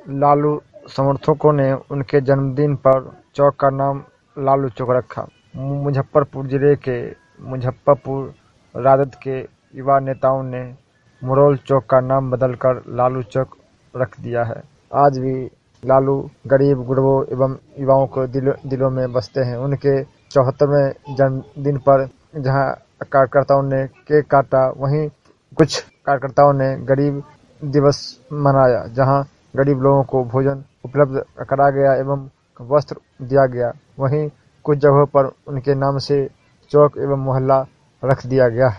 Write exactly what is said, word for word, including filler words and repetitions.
लालू समर्थकों ने उनके जन्मदिन पर चौक का नाम लालू चौक रखा। मुजफ्फरपुर जिले के मुजफ्फरपुर राजद के युवा नेताओं ने मुरौल चौक का नाम बदलकर लालू चौक रख दिया है। आज भी लालू गरीब गुरबों एवं युवाओं को दिलो, दिलों में बसते हैं। उनके चौहत्तरवें जन्मदिन पर जहां कार्यकर्ताओं ने केक काटा, वहीं कुछ कार्यकर्ताओं ने गरीब दिवस मनाया, जहां गरीब लोगों को भोजन उपलब्ध करा गया एवं वस्त्र दिया गया। वहीं कुछ जगहों पर उनके नाम से चौक एवं मोहल्ला रख दिया गया है।